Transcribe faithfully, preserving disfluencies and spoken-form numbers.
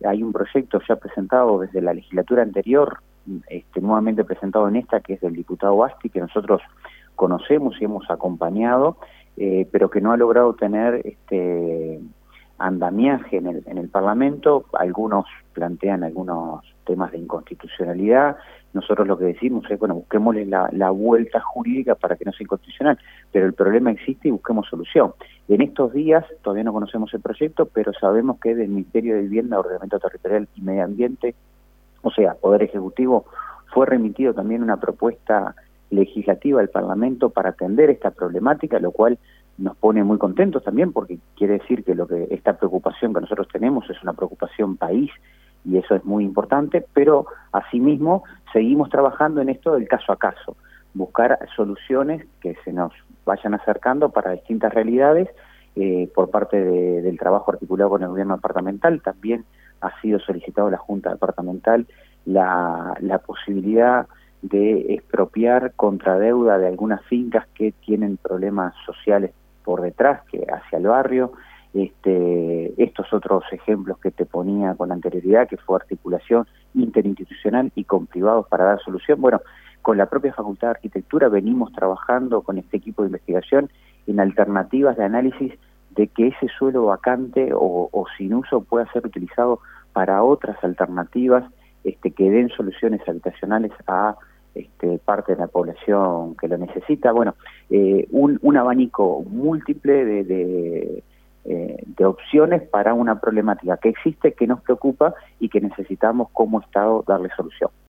hay un proyecto ya presentado desde la legislatura anterior, este, nuevamente presentado en esta, que es del diputado Basti, que nosotros conocemos y hemos acompañado, eh, pero que no ha logrado tener este andamiaje en el, en el Parlamento. Algunos plantean algunos temas de inconstitucionalidad. Nosotros lo que decimos es, bueno, busquémosle la, la vuelta jurídica para que no sea inconstitucional, pero el problema existe y busquemos solución. En estos días todavía no conocemos el proyecto, pero sabemos que del Ministerio de Vivienda, Ordenamiento Territorial y Medio Ambiente, o sea, Poder Ejecutivo, fue remitido también una propuesta legislativa al Parlamento para atender esta problemática, lo cual nos pone muy contentos también, porque quiere decir que lo que esta preocupación que nosotros tenemos es una preocupación país, y eso es muy importante, pero asimismo seguimos trabajando en esto del caso a caso, buscar soluciones que se nos vayan acercando para distintas realidades, eh, por parte de, del trabajo articulado con el gobierno departamental. También ha sido solicitado a la Junta Departamental la, la posibilidad de expropiar contra deuda de algunas fincas que tienen problemas sociales por detrás, que hacia el barrio. Este, estos otros ejemplos que te ponía con anterioridad, que fue articulación interinstitucional y con privados para dar solución. Bueno, con la propia Facultad de Arquitectura venimos trabajando con este equipo de investigación en alternativas de análisis de que ese suelo vacante o, o sin uso pueda ser utilizado para otras alternativas este, que den soluciones habitacionales a este, parte de la población que lo necesita. Bueno, eh, un, un abanico múltiple de, de, eh, de opciones para una problemática que existe, que nos preocupa y que necesitamos como Estado darle solución.